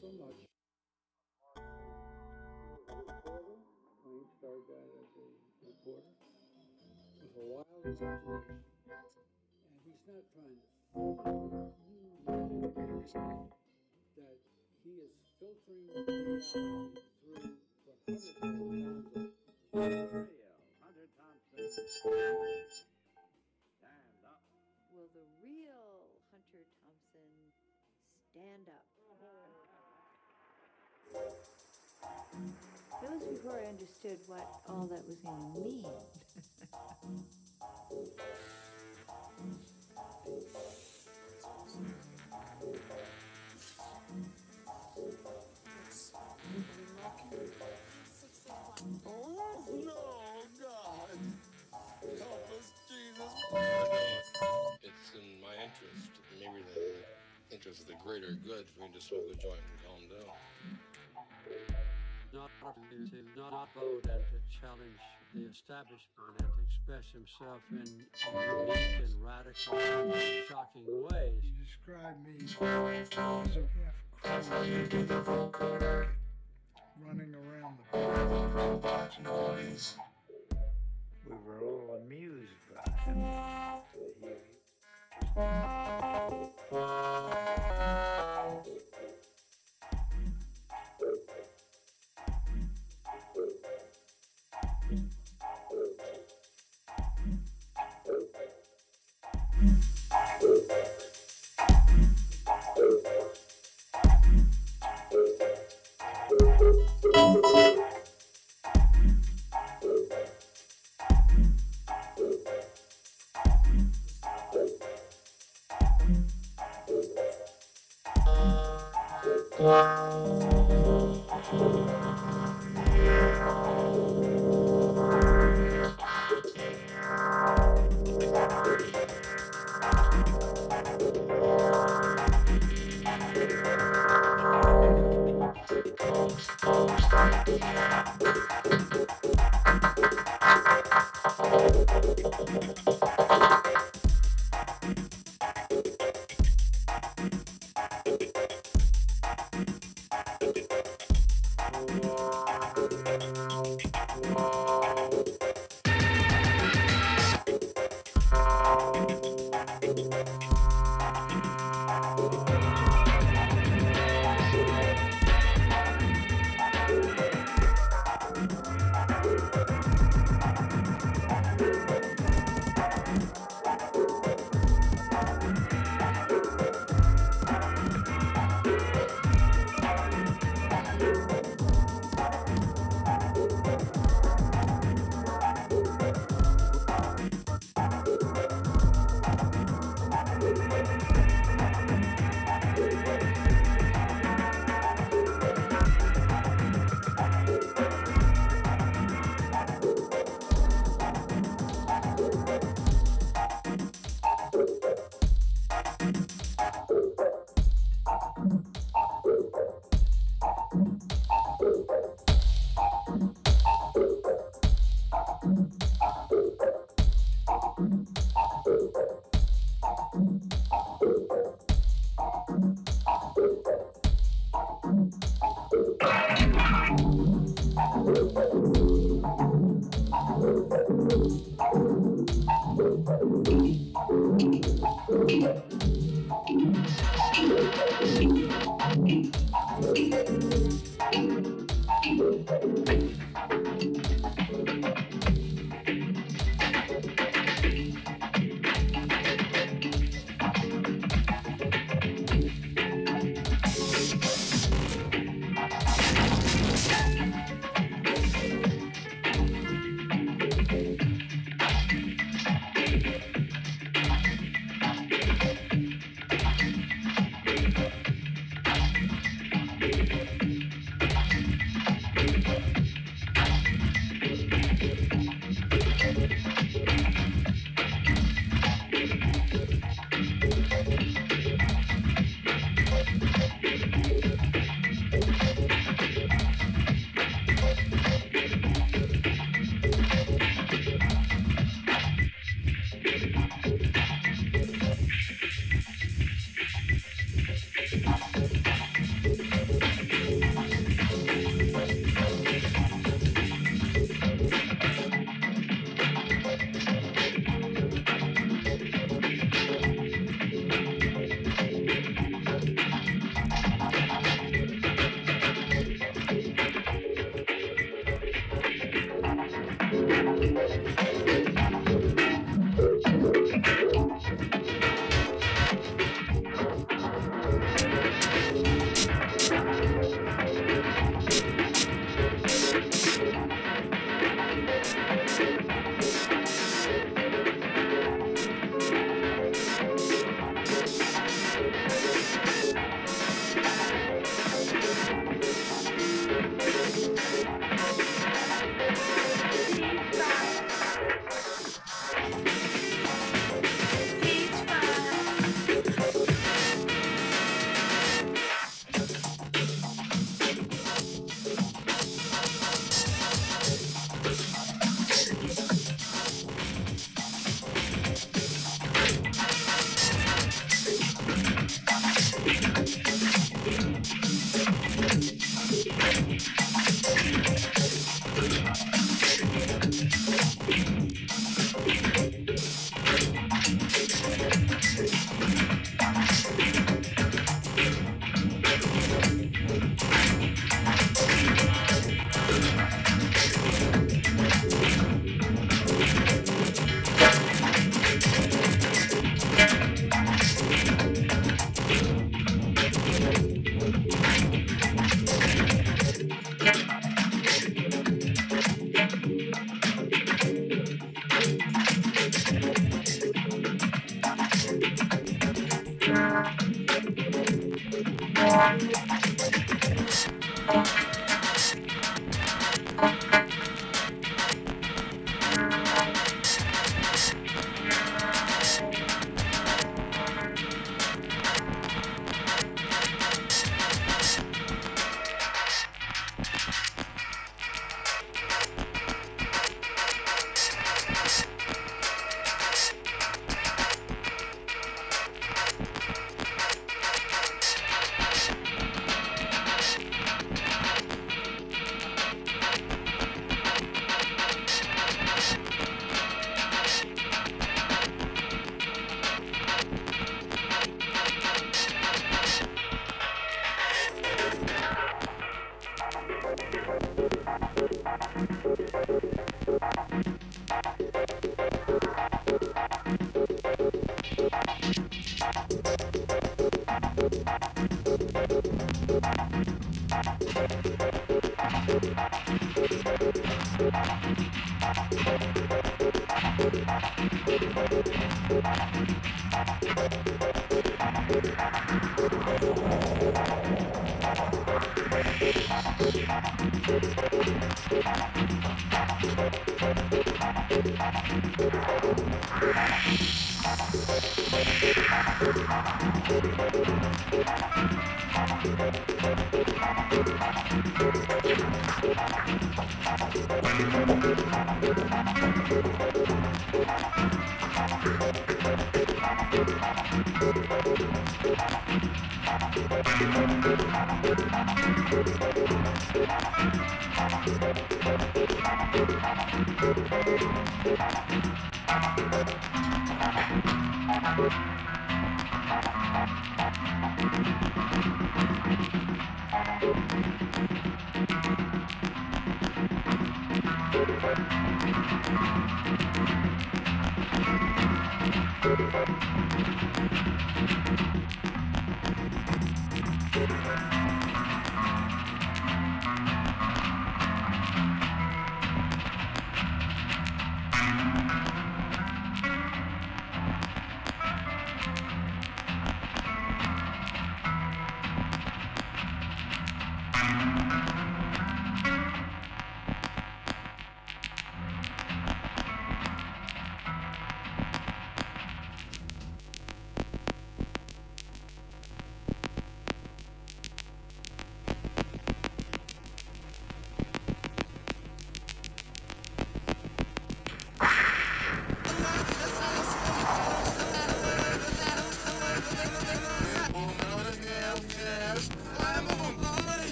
so much. Wayne started that as a reporter. It was a wild imagination. And he's not trying to that he is filtering reality through what Hunter Thompson. Stand up. Will the real Hunter Thompson stand up? That was before I understood what all that was going to mean. Oh, no, God. Help us, Jesus. It's in my interest, maybe the interest of the greater good, for me to smoke a joint and calm down. Not vote and to challenge the establishment and to express himself in unique and radical and shocking ways. You describe me as a half-crow running around the park. We were all amused by him.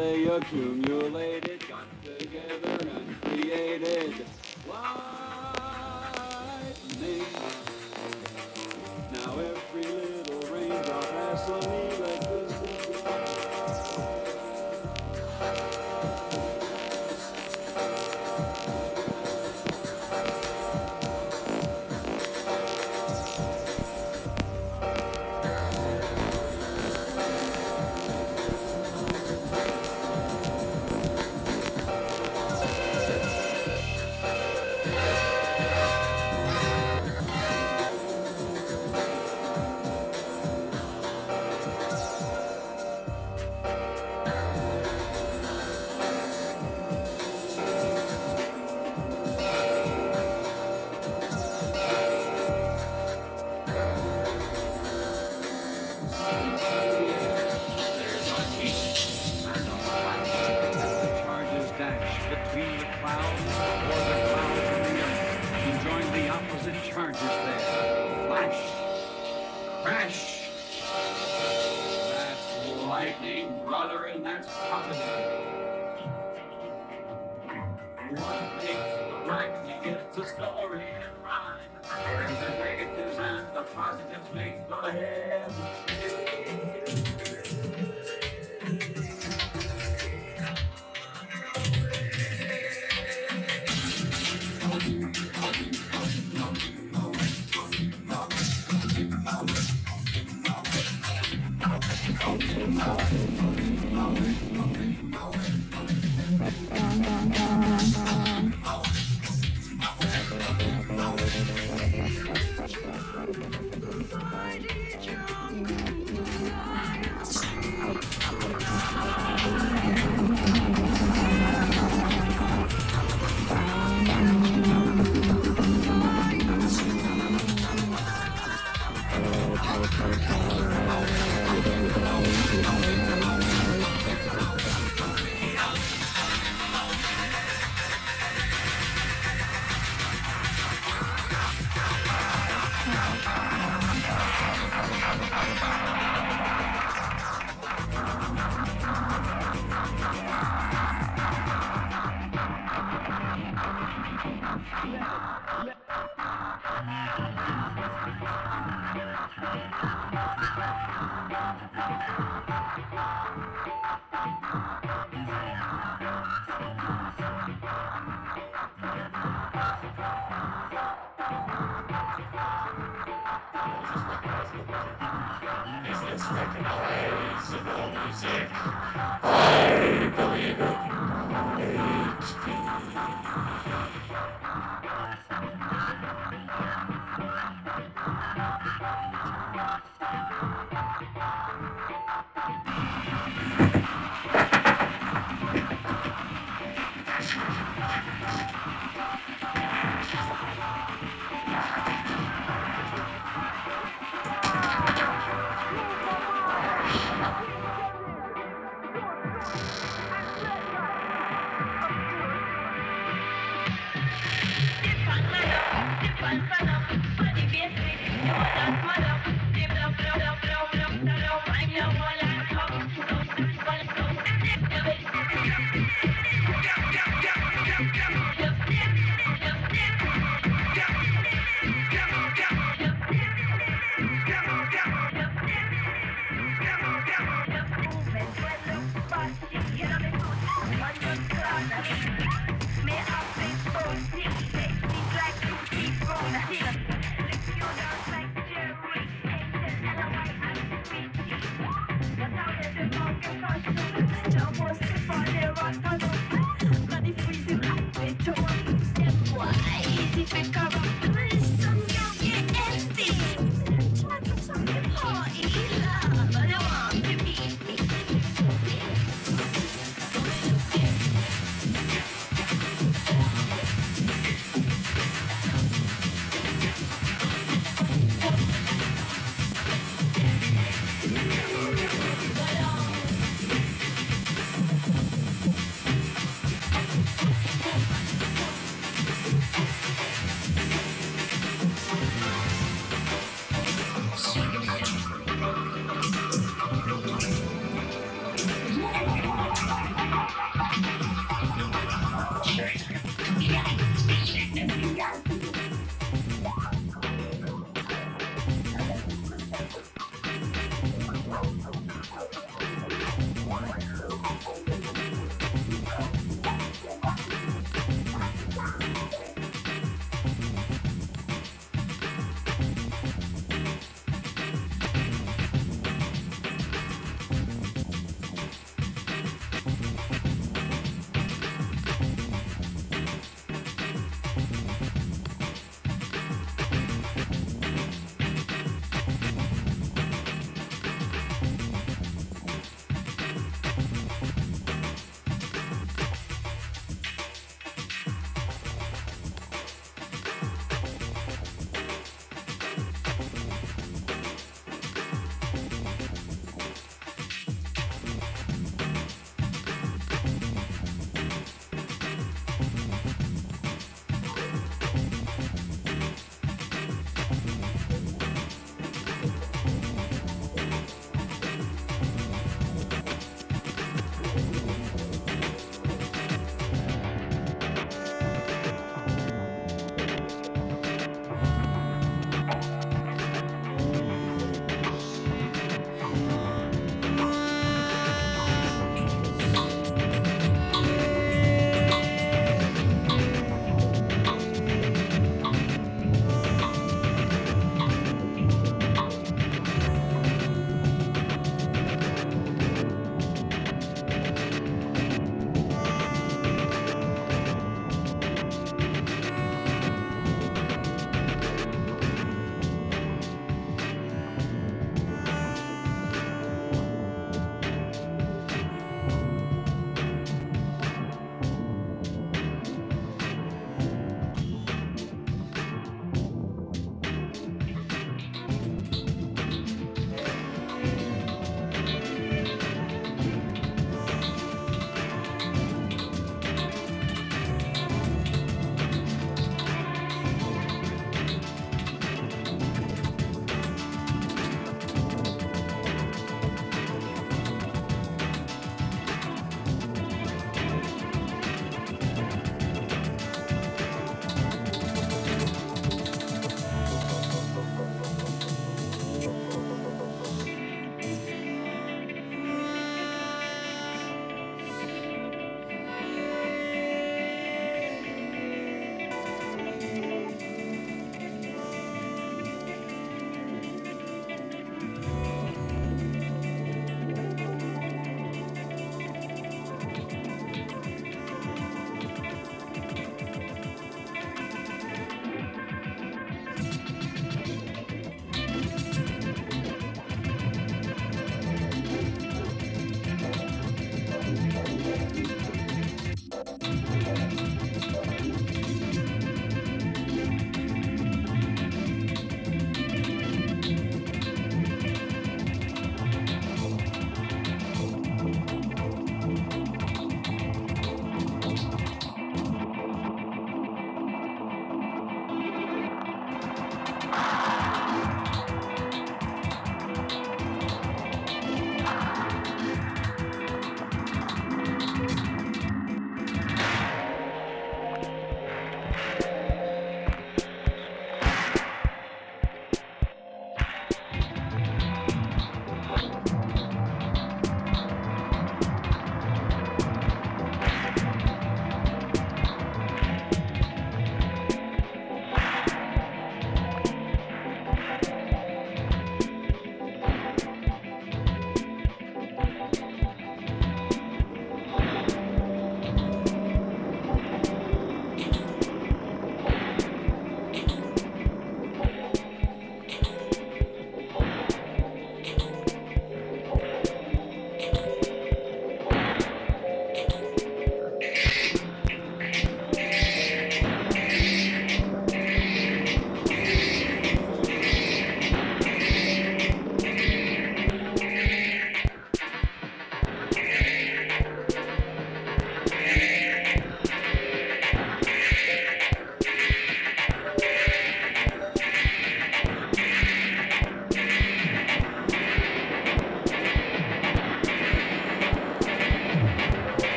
They accumulated, got together and created lightning. Now every little raindrop has some electricity. Between the clouds or the clouds and the earth, and join the opposite charges there. Flash, crash. That's lightning, brother, and that's positive. One makes the right, he gets a story and rhyme. The negatives and the positives make the head.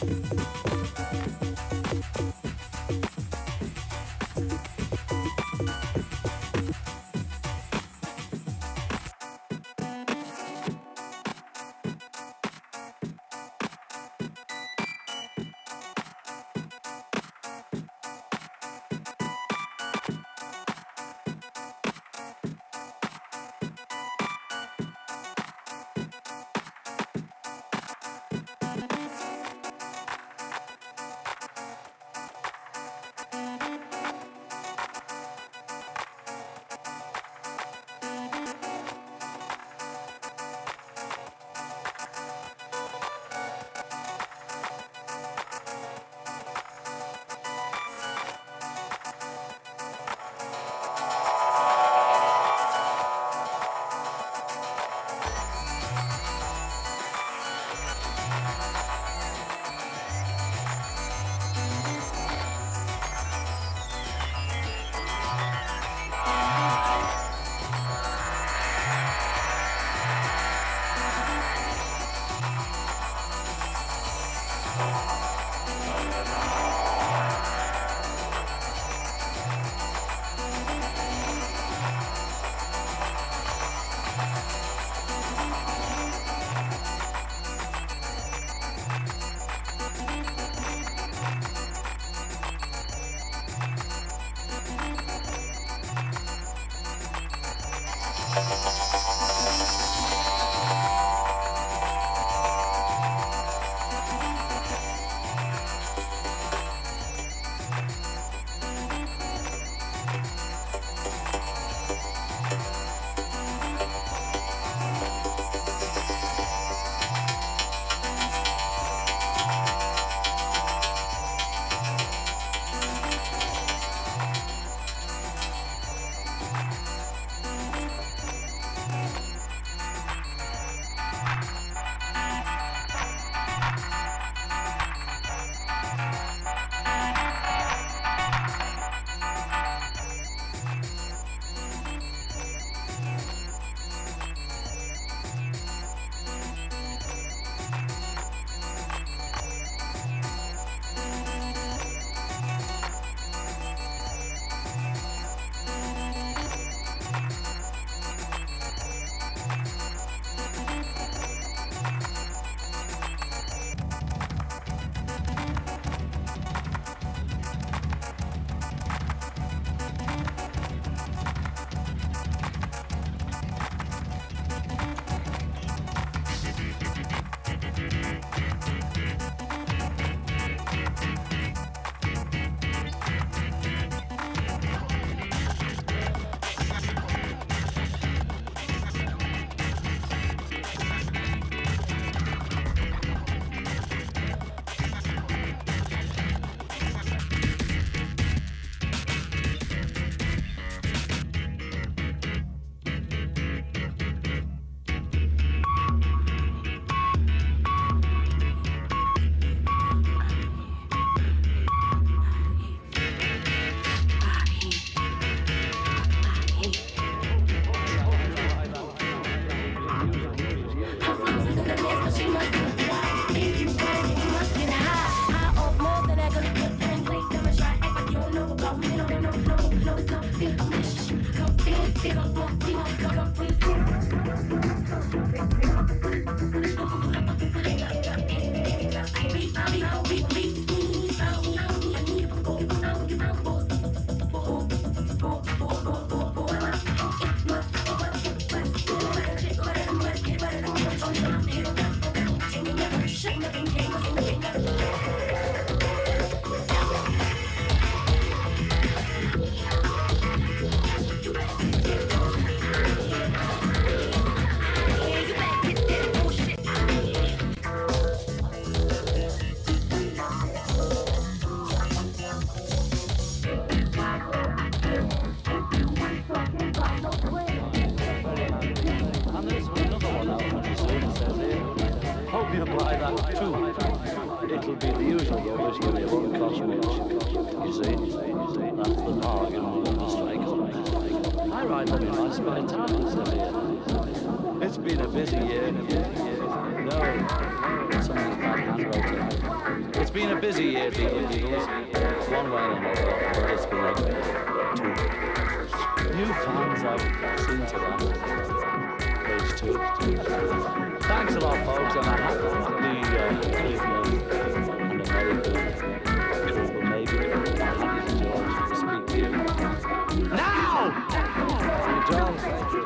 It'll be the usual rubbish, but it won't cost much. You see, that's the bargain we're going to strike up. I write them in my spare time, Sylvia. It's been a busy year. No, something's bad handwriting. been a busy year, Beatles. One way and another, but it's been a two. New fans I've seen to that. Page 2. Thanks a lot, folks, and I have the Cleveland and American people, maybe. I'm happy to George to speak to you. Now! John, thank you.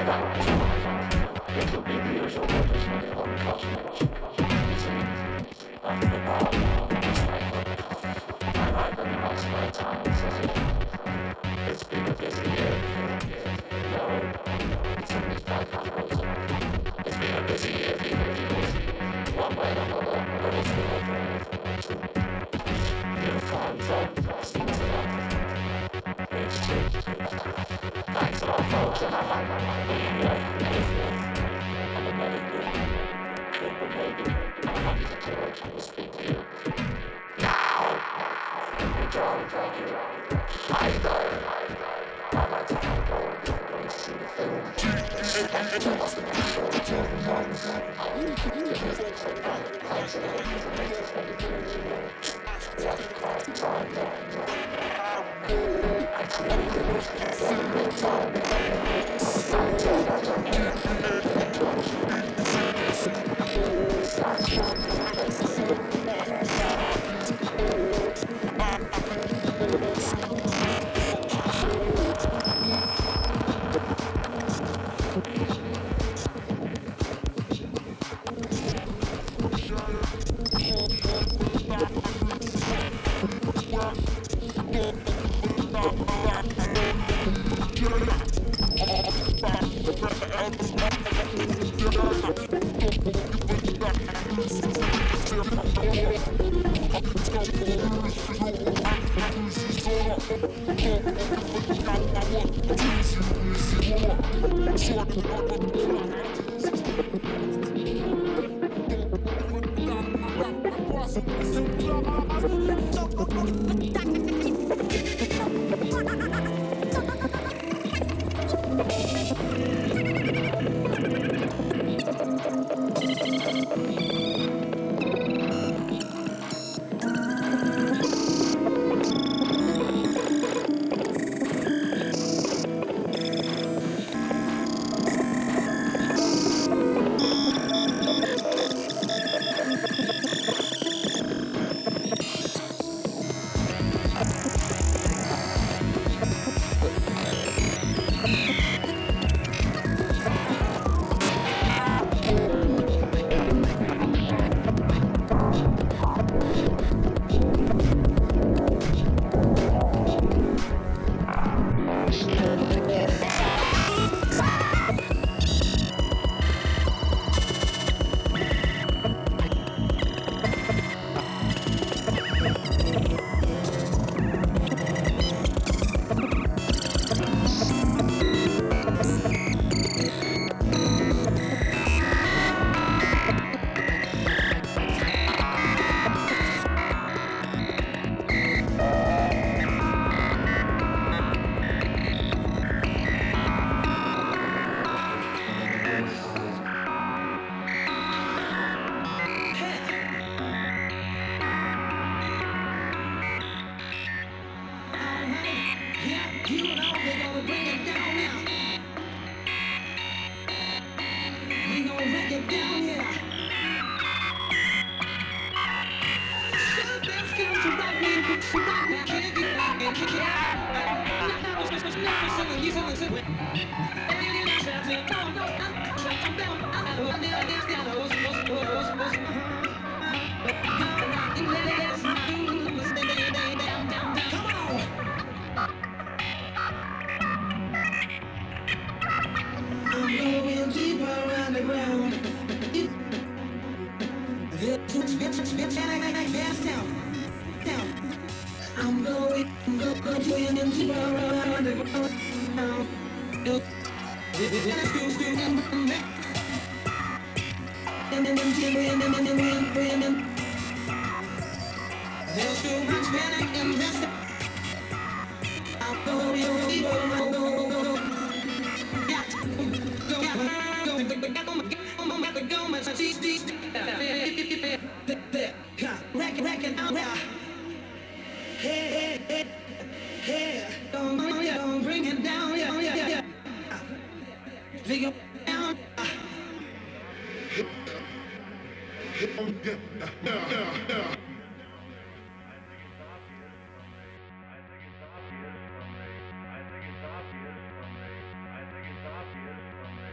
I think it's obvious from the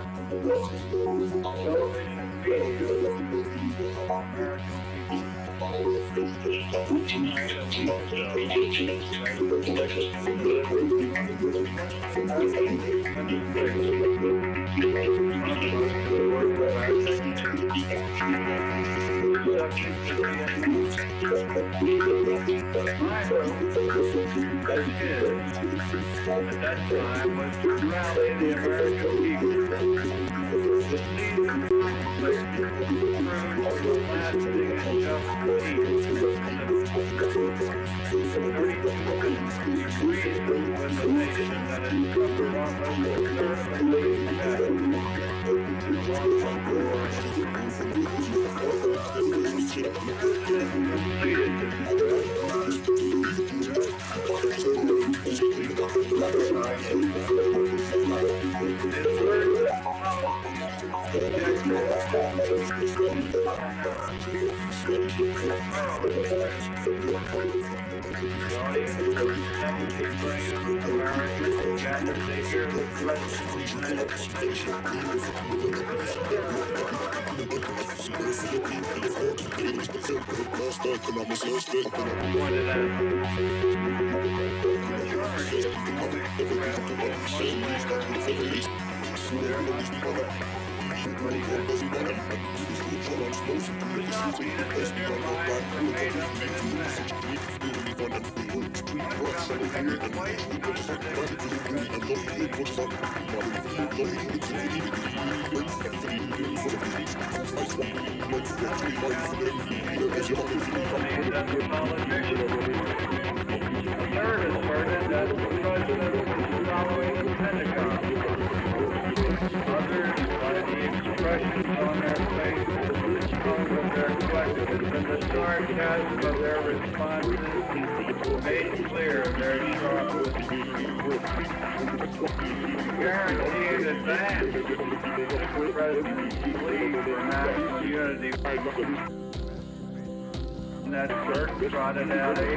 At that time was to rally the American people. The need for conflict through to a lasting and just peace. 32 degrees with a nation that has suffered almost a third of a million deaths. That church trotted out a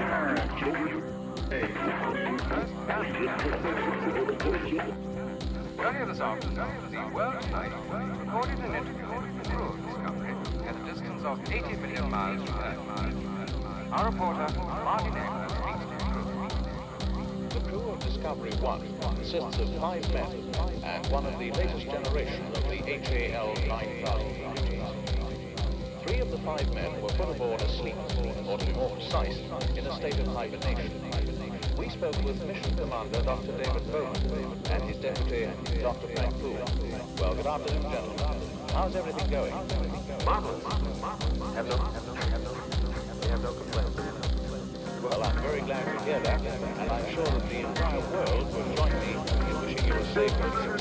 Earlier this afternoon, the World Tonight recorded an interview with the Ruhr discovery at a distance of 80 million miles from Earth. Our reporter, Martin Engler, speaks to Ruhr. The crew of Discovery 1 consists of 5 men and one of the latest generation of the HAL 9000 routines. 3 of the 5 men were put aboard asleep, or to be more precise, in a state of hibernation. We spoke with Mission Commander Dr. David Bowman and his deputy, Dr. Frank Poole. Well, good afternoon, gentlemen. How's everything going? Marvelous. We have no complaints. Well, I'm very glad to hear that, and I'm sure that the entire world will join me in wishing you a safe and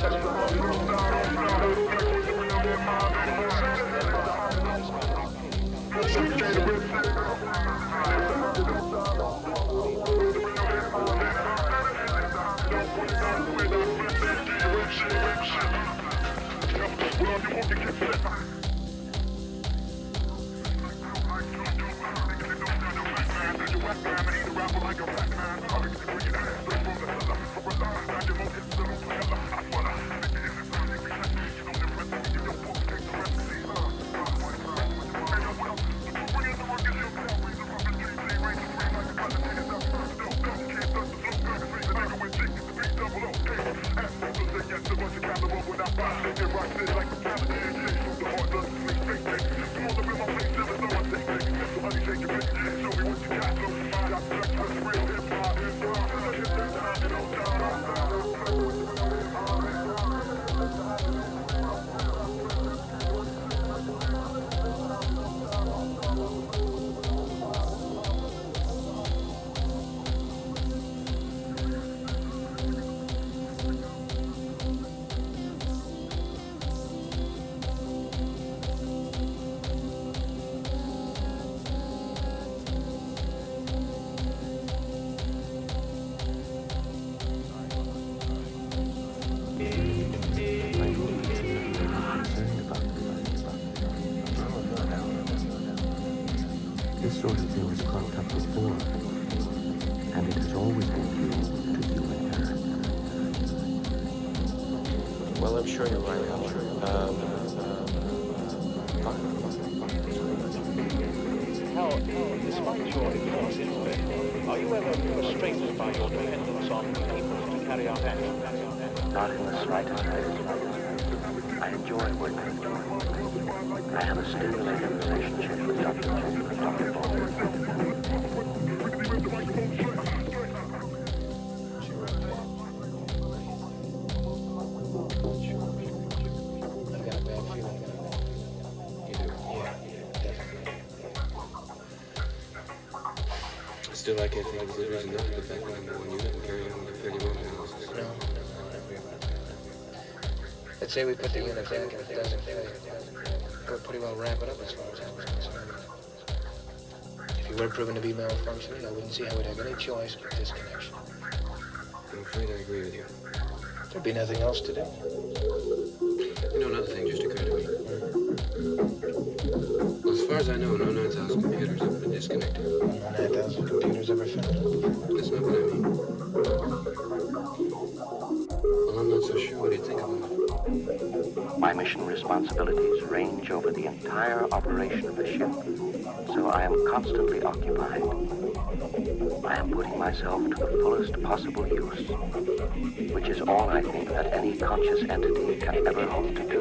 This sort of thing has cropped up before, and it has always been used to human error. Well, I'm sure you're right, Howard. Hal, despite your enormous intellect, are you ever frustrated by your dependence on people to carry out actions? Not in the slightest way. I enjoy working with you. I have a stimulating relationship with Dr. Baldwin. I've got a bad feeling. You do? Yeah, definitely. Still, I can't think of the reason not to get back on the one unit and carry on with the 31 analysis. No, not really. Let's say we put the unit back and if it doesn't fail, we'll pretty well wrap it up as far as I was concerned. If you were proven to be malfunctioning, I wouldn't see how we'd have any choice but disconnection. I'm afraid I agree with you. There'd be nothing else to do. You know, another thing just occurred to me. Well, as far as I know, no 9,000 computers have been disconnected. No 9,000 computers ever found out. That's not what I mean. Well, I'm not so sure what do you think about it. My mission responsibilities range over the entire operation of the ship, so I am constantly occupied. I am putting myself to the fullest possible use, which is all I think that any conscious entity can ever hope to do.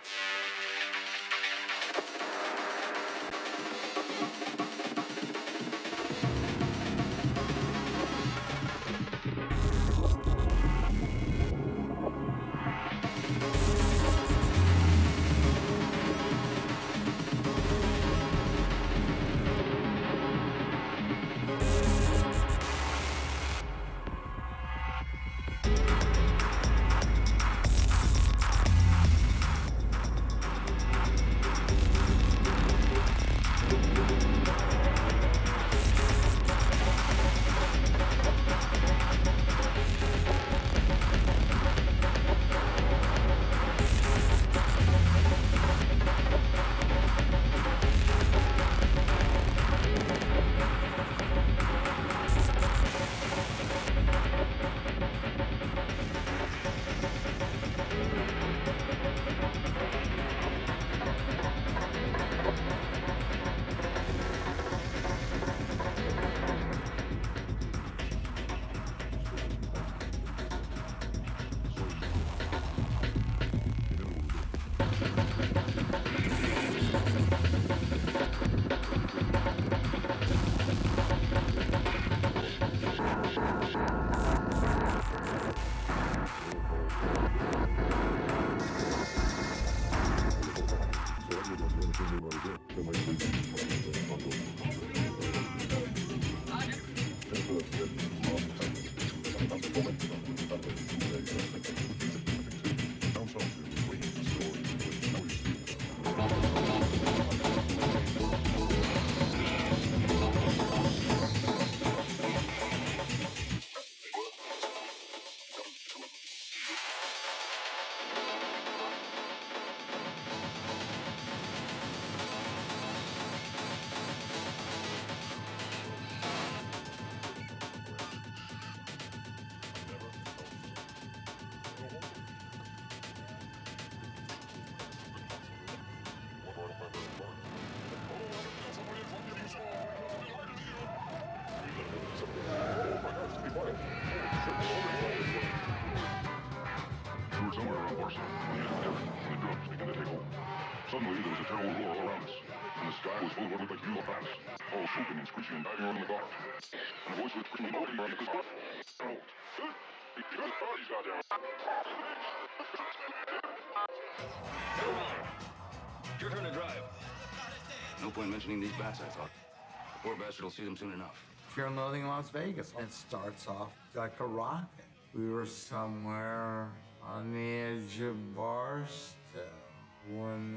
Suddenly, there was a terrible roar all around us, and the sky was full of what looked like huge bats, all swooping and screeching and diving around in the dark. And a voice was screaming, "Oh, man, this is what? Oh, good parties, goddamn." Your turn to drive. No point mentioning these bats, I thought. The poor bastard will see them soon enough. Fear and Loathing in Las Vegas. It starts off like a rocket. We were somewhere on the edge of Barstow when